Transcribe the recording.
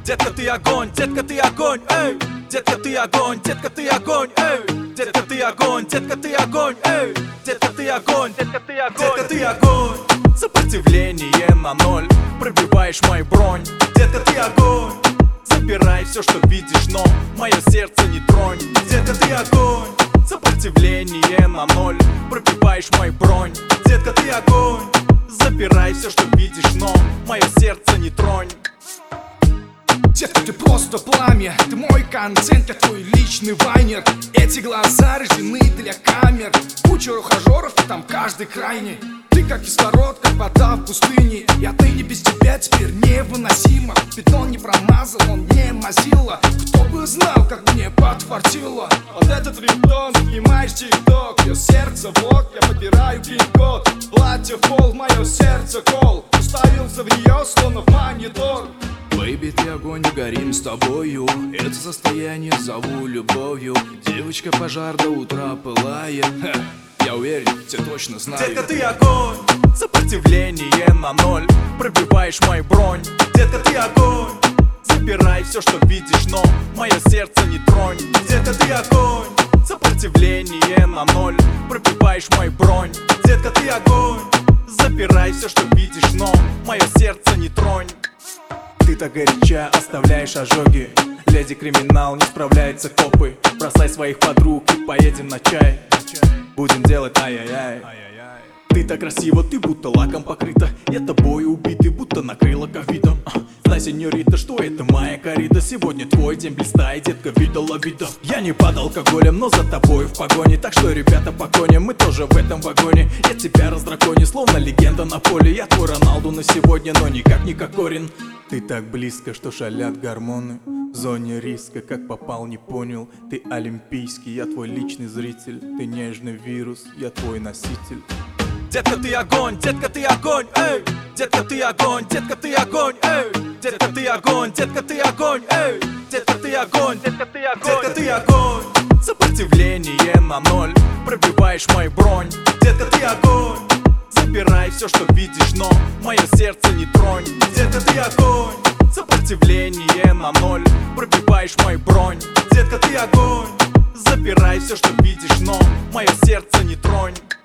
Детка, ты огонь, детка, ты огонь, эй. Детка, ты огонь, детка, ты огонь, эй. Детка, ты огонь, детка, ты огонь, эй. Детка, ты огонь, детка, ты огонь, детка, ты огонь. Сопротивление на ноль, пробиваешь мою бронь. Детка, ты огонь. Забирай все, что видишь, но мое сердце не тронь. Детка, ты огонь. Сопротивление на ноль, пробиваешь мою бронь. Детка, ты огонь. Забирай все, что видишь, но мое сердце не тронь. Детка, ты просто пламя, ты мой контент, я твой личный вайнер. Эти глаза рождены для камер. Куча ухажеров, и там каждый крайний. Ты как кислород, как вода в пустыне. И отныне без тебя теперь невыносимо. Бетон не промазал, он не мазила. Кто бы знал, как мне подфартило. Вот этот рингтон, снимаешь тик-ток. Ее сердце влог, я подбираю пин-код. Платье в пол, мое сердце кол. Уставился в нее, словно в монитор. Бэйби, ты огонь, мы горим с тобою. Это состояние зову любовью. Девочка, пожар до утра пылает. Я уверен, тебя точно знаю. Детка, ты огонь. Сопротивление на ноль, пробиваешь мою бронь. Детка, ты огонь. Забирай все, что видишь, но мое сердце не тронь. Детка, ты огонь. Сопротивление на ноль, пробиваешь мою бронь. Детка, ты огонь. Забирай все, что видишь, но мое сердце не тронь. Ты так горяча, оставляешь ожоги. Леди Криминал, не справляются копы. Бросай своих подруг и поедем на чай. Будем делать ай-яй-яй. Ты так красива, ты будто лаком покрыта. Я тобой убитый, будто накрыла ковидом. Знай, сеньорита, что это моя коррида. Сегодня твой день, блистай, детка, видала вида. Я не под алкоголем, но за тобой в погоне. Так что, ребята, по коням, мы тоже в этом вагоне. Я тебя раздраконю, словно легенда на поле. Я твой Роналду на сегодня, но никак не Кокорин. Ты так близко, что шалят гормоны. В зоне риска, как попал, не понял. Ты олимпийский, я твой личный зритель. Ты нежный вирус, я твой носитель. Детка, ты огонь, детка, ты огонь, эй. Детка, ты огонь, детка, ты огонь, эй. Детка, ты огонь, детка, ты огонь, эй. Детка, ты огонь, детка, ты огонь, детка, ты огонь. Сопротивление на ноль, пробиваешь мою бронь. Детка, ты огонь. Забирай все, что видишь, но мое сердце не тронь. Детка, ты огонь. Сопротивление на ноль, пробиваешь мою бронь. Детка, ты огонь. Забирай все, что видишь, но мое сердце не тронь.